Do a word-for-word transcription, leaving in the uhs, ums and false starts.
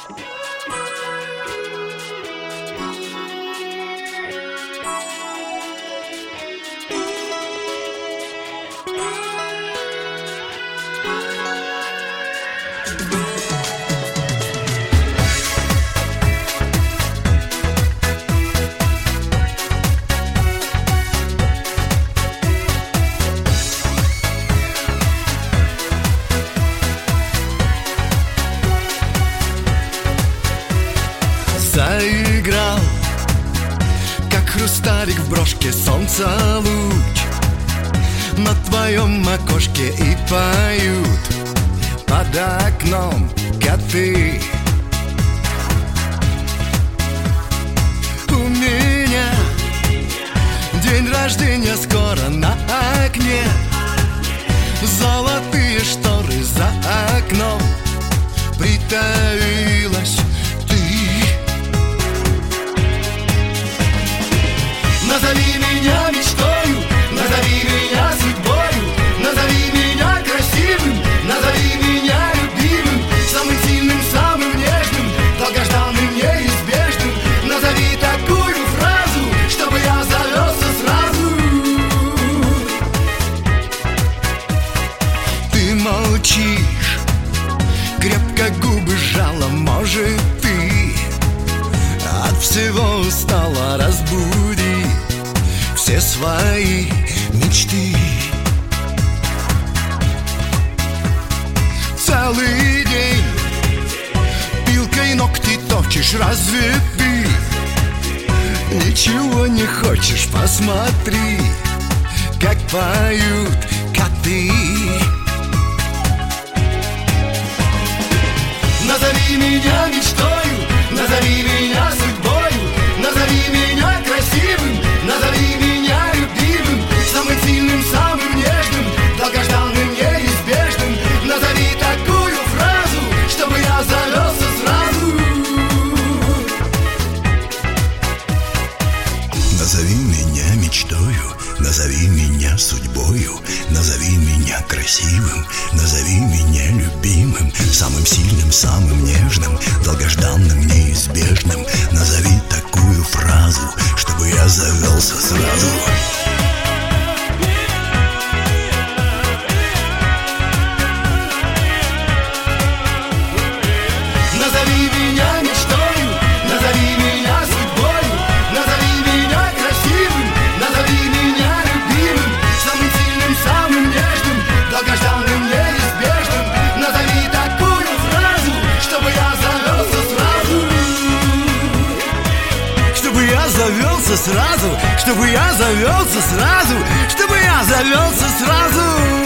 Заиграл, как хрусталик в брошке, солнца луч на твоем окошке, и поют под окном коты. У меня день рождения скоро на окне, золотые шторы за окном, притаилась ты. Назови меня мечтою, назови меня судьбою, назови меня красивым, назови меня любимым, самым сильным, самым нежным, долгожданным, неизбежным. Назови такую фразу, чтобы я завелся сразу. Ты молчишь, крепко губы сжала, может, ты от всего устала, разбуди все свои мечты. Целый день пилкой ногти точишь, разве ты ничего не хочешь? Посмотри, как поют коты. Назови меня мечтою, назови меня судьбою, назови меня красивым, назови меня любимым, самым сильным, самым нежным, долгожданным, неизбежным. Назови такую фразу, чтобы я завелся сразу. Назови меня мечтою, назови меня судьбою, назови меня красивым, назови меня любимым, самым сильным, самым нежным, долгожданным, неизбежным. Назови такую фразу, чтобы я завелся сразу. Назови меня мечтою, назови меня судьбою, назови меня красивым, назови меня любимым, самым сильным, самым нежным, долгожданным, неизбежным. Назови такую фразу, чтобы я завелся сразу. Чтобы я завелся сразу, чтобы я завелся сразу, чтобы я завелся сразу.